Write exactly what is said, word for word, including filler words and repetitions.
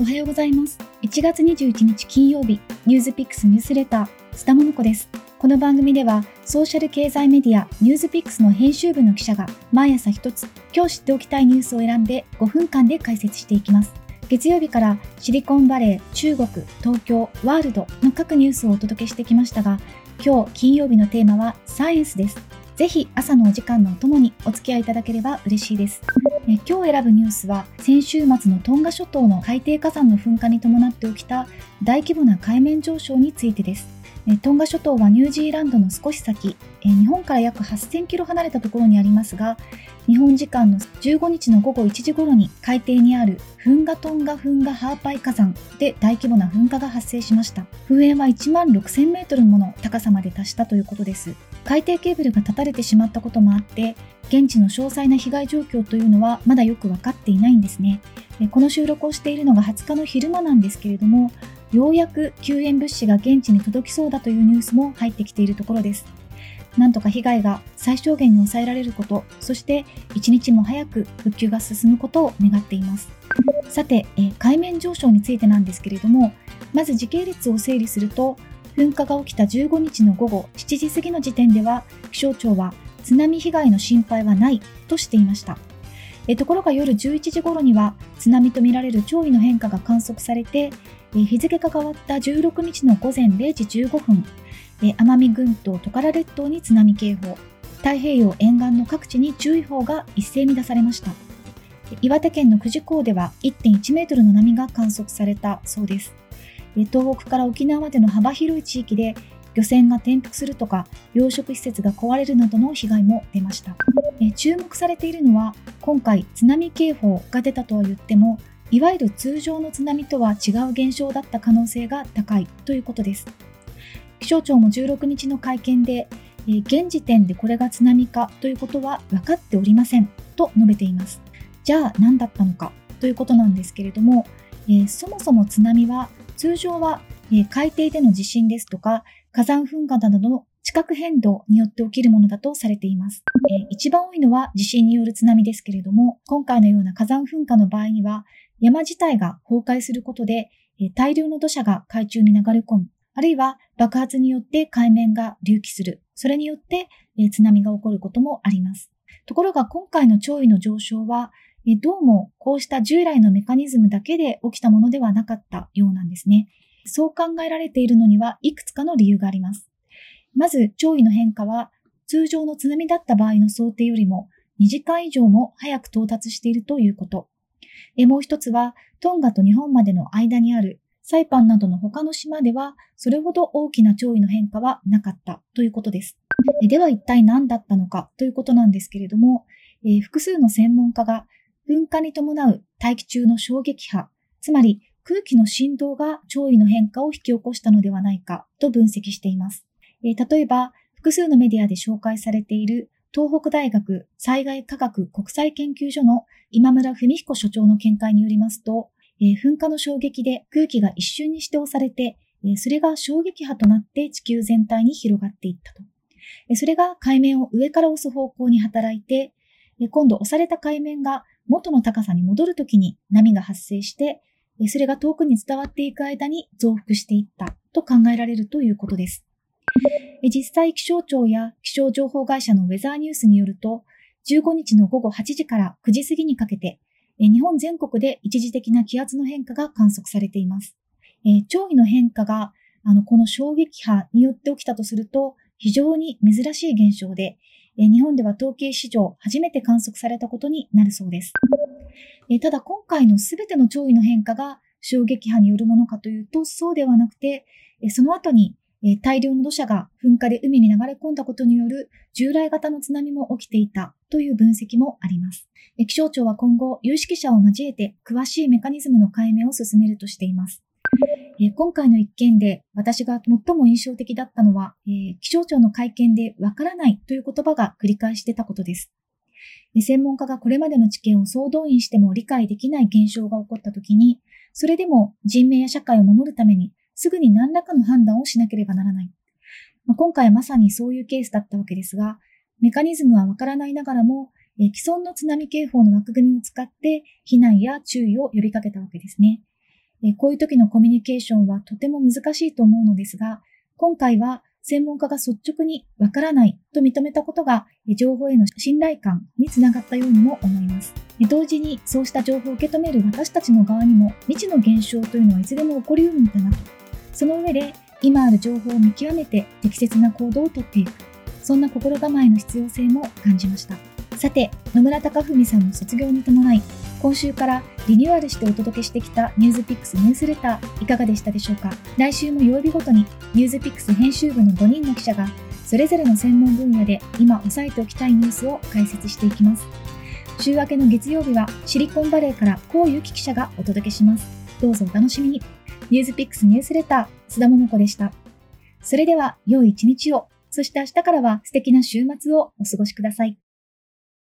おはようございます。いちがつにじゅういちにち金曜日、ニュースピックスニュースレター、須田桃子です。この番組では、ソーシャル経済メディアニュースピックスの編集部の記者が毎朝一つ、今日知っておきたいニュースを選んでごふんかんで解説していきます。月曜日からシリコンバレー、中国、東京、ワールドの各ニュースをお届けしてきましたが、今日金曜日のテーマはサイエンスです。ぜひ朝のお時間のお供にお付き合いいただければ嬉しいです。え今日選ぶニュースは先週末のトンガ諸島の海底火山の噴火に伴って起きた大規模な海面上昇についてです。えトンガ諸島はニュージーランドの少し先、え日本から約はっせんキロ離れたところにありますが、日本時間のじゅうごにちのごごいちじ頃に海底にあるフンガトンガフンガハーパイ火山で大規模な噴火が発生しました。噴煙はいちまんろくせんメートルもの高さまで達したということです。海底ケーブルが断たれてしまったこともあって、現地の詳細な被害状況というのはまだよく分かっていないんですね。この収録をしているのがはつかの昼間なんですけれども、ようやく救援物資が現地に届きそうだというニュースも入ってきているところです。なんとか被害が最小限に抑えられること、そして一日も早く復旧が進むことを願っています。さて、え海面上昇についてなんですけれども、まず時系列を整理すると、噴火が起きたじゅうごにちのごごしちじ過ぎの時点では、気象庁は津波被害の心配はないとしていました。えところが夜じゅういちじ頃には津波とみられる潮位の変化が観測されて、え日付が変わったじゅうろくにちのごぜんれいじじゅうごふん、え奄美群島トカラ列島に津波警報、太平洋沿岸の各地に注意報が一斉に出されました。岩手県の久慈港では いってんいちメートルの波が観測されたそうです。東北から沖縄までの幅広い地域で漁船が転覆するとか養殖施設が壊れるなどの被害も出ました。え注目されているのは、今回津波警報が出たとは言っても、いわゆる通常の津波とは違う現象だった可能性が高いということです。気象庁もじゅうろくにちの会見で、え現時点でこれが津波かということは分かっておりませんと述べています。じゃあ何だったのかということなんですけれども、えー、そもそも津波は通常は、えー、海底での地震ですとか火山噴火などの地殻変動によって起きるものだとされています。えー、一番多いのは地震による津波ですけれども、今回のような火山噴火の場合には山自体が崩壊することで、えー、大量の土砂が海中に流れ込む、あるいは爆発によって海面が隆起する、それによって、えー、津波が起こることもあります。ところが今回の潮位の上昇は、えー、どうもこうした従来のメカニズムだけで起きたものではなかったようなんですね。そう考えられているのにはいくつかの理由があります。まず、潮位の変化は通常の津波だった場合の想定よりもにじかん以上も早く到達しているということ。えもう一つは、トンガと日本までの間にあるサイパンなどの他の島ではそれほど大きな潮位の変化はなかったということです。えでは一体何だったのかということなんですけれども、え複数の専門家が噴火に伴う大気中の衝撃波、つまり空気の振動が潮位の変化を引き起こしたのではないかと分析しています。えー、例えば、複数のメディアで紹介されている東北大学災害科学国際研究所の今村文彦所長の見解によりますと、えー、噴火の衝撃で空気が一瞬にして押されて、えー、それが衝撃波となって地球全体に広がっていったと。えー、それが海面を上から押す方向に働いて、えー、今度押された海面が元の高さに戻るときに波が発生して、それが遠くに伝わっていく間に増幅していったと考えられるということです。実際気象庁や気象情報会社のウェザーニュースによると、じゅうごにちのごごはちじからくじ過ぎにかけて、日本全国で一時的な気圧の変化が観測されています。潮位の変化があのこの衝撃波によって起きたとすると、非常に珍しい現象で、日本では統計史上初めて観測されたことになるそうです。ただ今回のすべての潮位の変化が衝撃波によるものかというとそうではなくて、その後に大量の土砂が噴火で海に流れ込んだことによる従来型の津波も起きていたという分析もあります。気象庁は今後有識者を交えて詳しいメカニズムの解明を進めるとしています。今回の一件で私が最も印象的だったのは、気象庁の会見でわからないという言葉が繰り返し出たことです。専門家がこれまでの知見を総動員しても理解できない現象が起こったときに、それでも人命や社会を守るためにすぐに何らかの判断をしなければならない。今回はまさにそういうケースだったわけですが、メカニズムはわからないながらも、既存の津波警報の枠組みを使って避難や注意を呼びかけたわけですね。 えこういう時のコミュニケーションはとても難しいと思うのですが、今回は専門家が率直にわからないと認めたことが情報への信頼感につながったようにも思います。同時にそうした情報を受け止める私たちの側にも未知の現象というのはいつでも起こりうるんだなと。その上で今ある情報を見極めて適切な行動をとっていく。そんな心構えの必要性も感じました。さて、野村貴文さんの卒業に伴い、今週からリニューアルしてお届けしてきたニュースピックスニュースレターいかがでしたでしょうか。来週も曜日ごとにニュースピックス編集部のごにんの記者がそれぞれの専門分野で今押さえておきたいニュースを解説していきます。週明けの月曜日はシリコンバレーから高由紀記者がお届けします。どうぞお楽しみに。ニュースピックスニュースレター須田桃子でした。それでは良い一日を、そして明日からは素敵な週末をお過ごしください。